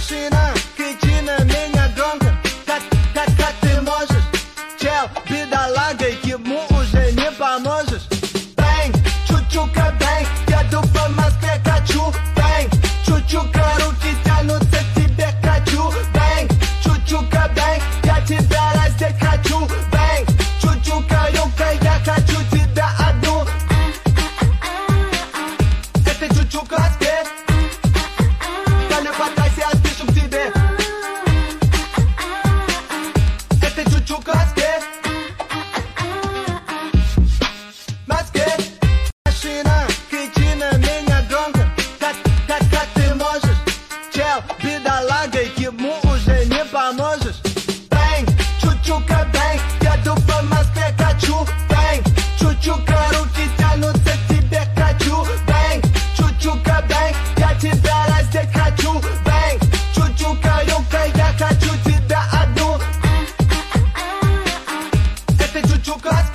Машина, кретина, меня громко. Как ты можешь? Чел, бедолага, ему уже не поможешь. Бэнг, чучука, бэнг, еду по Москве, качу. Бэнг, чучука, руки тянутся к тебе, хочу. Бэнг, чучука, бэнг, я тебя раздеть хочу. Бэнг, чучука, юбка, я хочу тебя одну. Это чучука, спец. Да не хватайся, я спешу к тебе. Это чучука, спец. Москве. Машина, кретина, меня громко. Как ты можешь? Чел, бедолага, ему уже не поможешь. Бэнг, чучука, бэнг, еду по Москве, качу. Бэнг, чучука, руки тянутся к тебе, хочу. Бэнг, чучука, бэнг, я тебя раздеть хочу. Бэнг, чучука, юбка, я хочу тебя одну. Это чучука.